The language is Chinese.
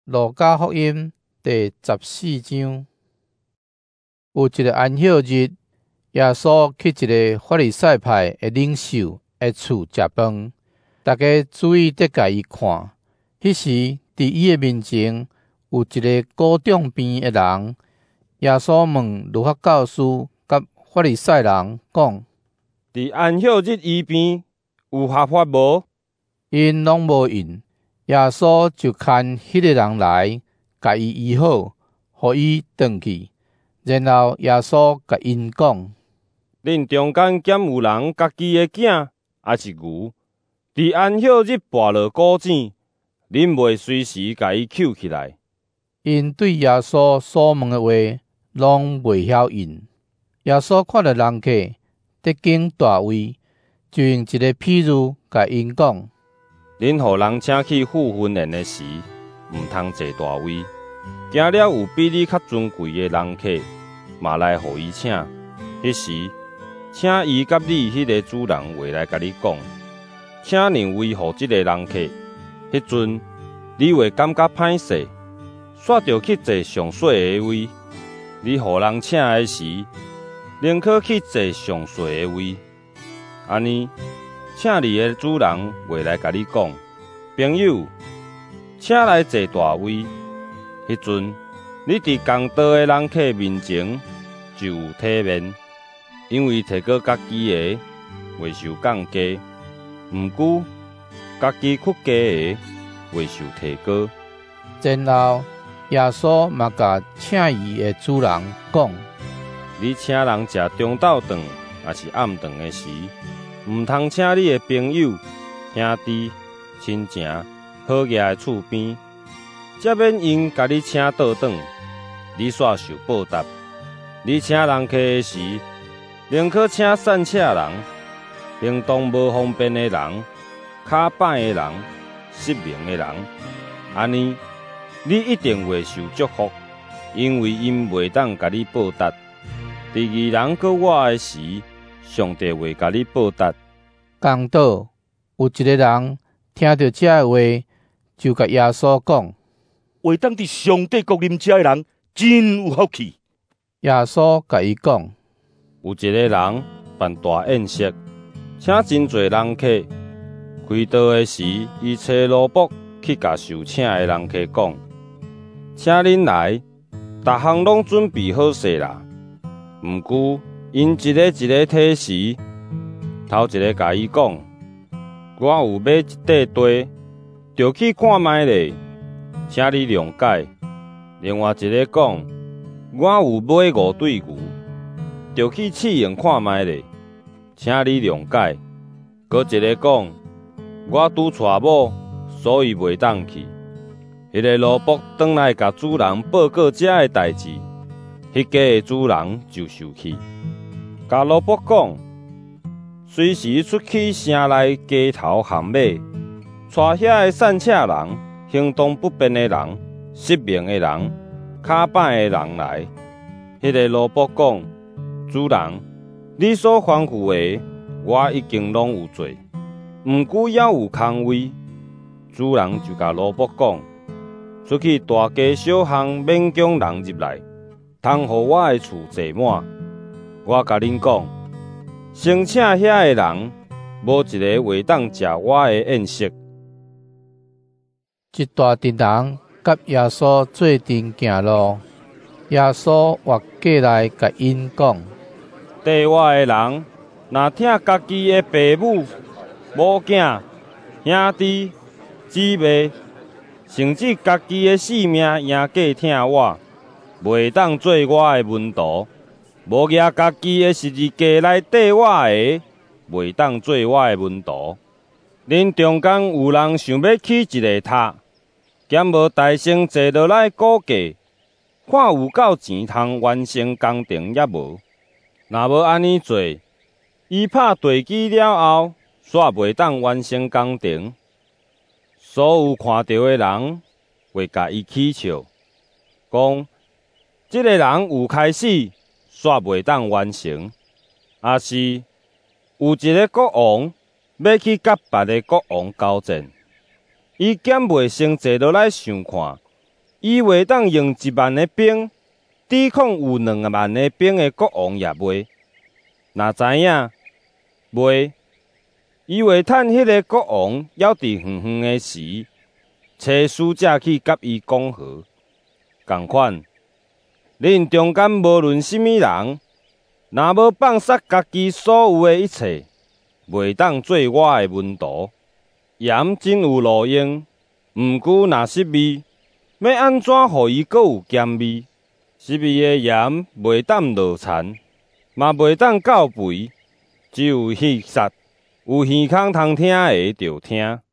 路加福音第14章，有一个安息日，耶稣去一个法利赛派的领袖的厝食饭，大家注意得甲伊看。迄时，伫伊的面前有一个高中病的人。耶稣问律法教师甲法利赛人讲： 伫安息日医病有合法无？ 因拢无应。耶稣就牵迄个人来，甲伊医好，互伊转去。然后耶稣甲因讲： 恁中间兼有人家己的囝还是牛，伫安息日跋落古井，恁袂随时甲伊捡起来？ 因对耶稣所问的话，拢袂晓应。耶稣看到人客得经大位，就用一个譬喻甲因讲： 恁互人请去赴婚宴的时，毋通坐大位，惊了有比你较尊贵的人客嘛来互伊请。迄时，请伊甲你迄个主人话来甲你讲，请让位互即个人客。迄阵，你会感觉歹势，煞着去坐上细的位。你互人请的时，宁可去坐上细的位。安尼，请你的主人会来甲你讲，朋友，请来坐大位。迄阵，你伫共道的人客面前就有体面，因为摕过家己的袂受降价，毋过家己缺价的袂受提高。 然后耶稣嘛甲请伊的主人讲： 你请人食中昼顿还是暗顿的时，毋通请你的朋友、兄弟、亲情、好业的厝边，则免因甲你请倒转，你煞受报答。你请人客的时，宁可请散车人、行动无方便的人、骹歹的人、失明的人，安尼你一定会受祝福，因为因袂当甲你报答。第二人搁活的时，上帝会甲你报答。 讲到有一个人听到这话，就甲耶稣讲： 会当伫上帝国啉食的人真有福气。 耶稣甲伊讲： 有一个人办大宴席，请真侪人客。开道的时，伊找奴仆去甲受请的人客讲：请恁来，逐项拢准备好势啦。毋过因一个一个提时，头一个甲伊讲：我有买一块地，着去看卖咧，请你谅解。另外一个讲：我有买5对牛，着去试用看卖咧，请你谅解。搁一个讲：我拄娶某，所以袂当去。迄个奴仆转来甲主人报告这的代志，迄家的主人就受气，甲奴仆讲：随时出去城内街头巷尾，带遐的散车人、行动不便的人、失明的人、骹歹的人来。迄个奴仆讲：主人，你所吩咐的，我已经拢有做，毋过还有空位。主人就甲奴仆讲：出去大街小巷免强人入来，通互我的厝坐满。我甲恁讲，先请遐的人，无一个会当食我的宴席。 一大群人甲耶稣做阵行路，耶稣活过来甲因讲： 地外的人，若听家己的父母、某囝、兄弟、姊妹，甚至家己的性命赢价听我，袂当做我的门徒；无举家己的十字架来缀我的，袂当做我的门徒。恁中间有人想要起一个塔，兼无大声坐落来估价，看有够钱通完成工程也无。若无安尼做，伊拍地基了后，煞袂当完成工程。所有看到的人会甲伊起笑，讲：这个人有开始，煞袂当完成。也是有一个国王要去甲别个国王交战，伊兼袂先坐落来想看， 伊袂当用1万个兵抵抗有2万个兵的国王也袂。若知影袂，伊会趁迄个国王要伫远远的时，找使者去甲伊讲和。共款，恁中间无论什么人，若要放杀家己所有的一切，袂当做我的门徒。盐真有路用，毋过若失味，要安怎互伊阁有咸味？失味的盐袂当落残，嘛袂当教肥，只有耳塞，有耳孔通听的就听。